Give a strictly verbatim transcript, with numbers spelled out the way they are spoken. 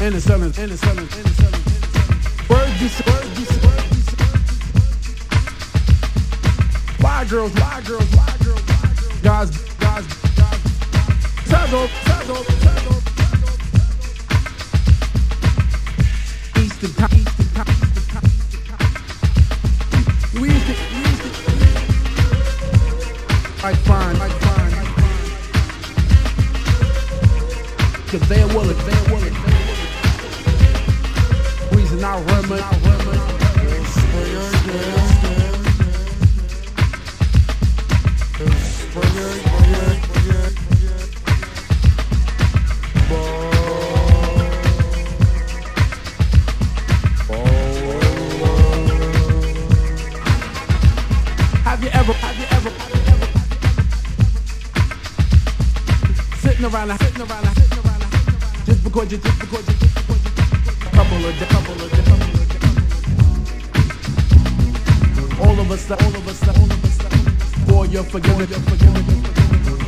innocent, innocent, innocent. Word be said, word be said, word be said. Why girls, why girls, why girls, why girls? Guys, guys, guys. Tazo, tazo, tazo. Eastern time, Eastern time, Eastern time, Eastern time. We used to, we used to. I find, I find, I find. Cause they're willing, they're willing, they're willing. Reason I remember, I remember. Have you ever, have you ever, have you ever, sitting around, sitting around, sitting around, just because you, just because you, just because you, couple of, couple of, couple of, all of us, all of us, all of us, for your forgiveness, forgiveness.